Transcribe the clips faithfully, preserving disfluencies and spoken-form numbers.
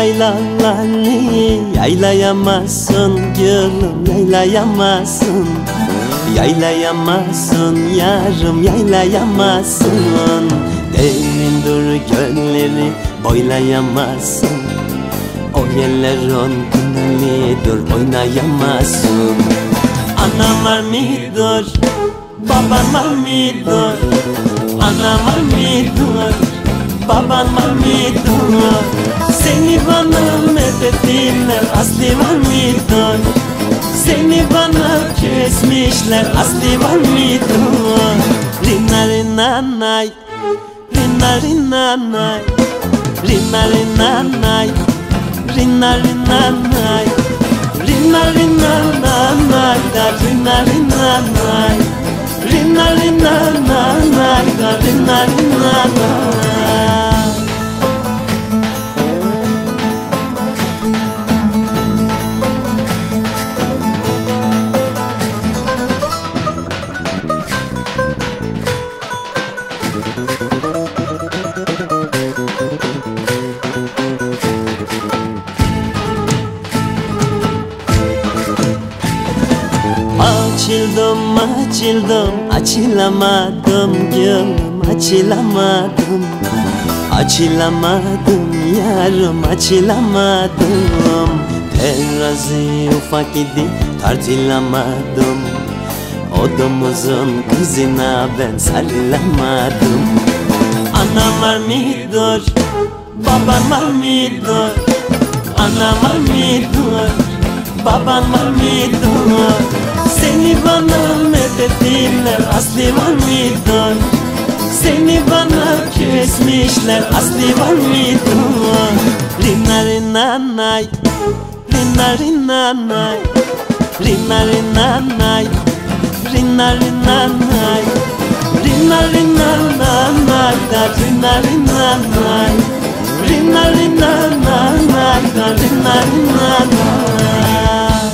yaylaları yaylayamazsın gülüm, yaylayamazsın. Yaylayamazsın yarım, yaylayamazsın. Derindir gölleri boylayamazsın. O yerlerin günahlidir, oynayamazsın. Anam var mıdır, baban var mıdır? Anam var mıdır, baban var mıdır? Seni bana methettiler, asli var mıdır? Seni bana kesmişler, asli var mıdır? Rina rina nay, rina rina nay, rina rina nay, rina rina nay, rina rina nay, da rina rina nay, rina rina nay, da rina rina nay. Açıldım, açıldım, açılamadım gülüm, açılamadım. Açılamadım yarım, açılamadım. Terazi ufak idi, tartılamadım. Odamızın kızına ben sarılamadım. Anam var mıdır, baban var mıdır? Anam var mıdır, baban var mıdır? Seni bana methettiler, asli var mıdır? Seni bana kesmişler, asli var mıdır? Rina rina nay, rina rina nay, rina rina nay, rina rina nay, rina rina nay, da rina rina nay, rina rina nay, da rina rina nay.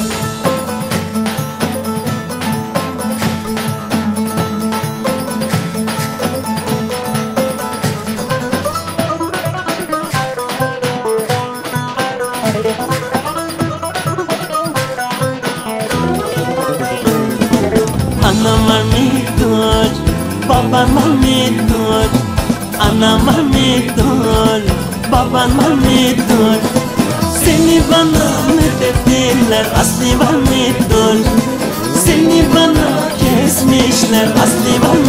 Anam var mıdır, baban var mıdır? Anam var mıdır, baban var mıdır? Seni bana methettiler, asli var mıdır? Seni bana kesmişler, asli var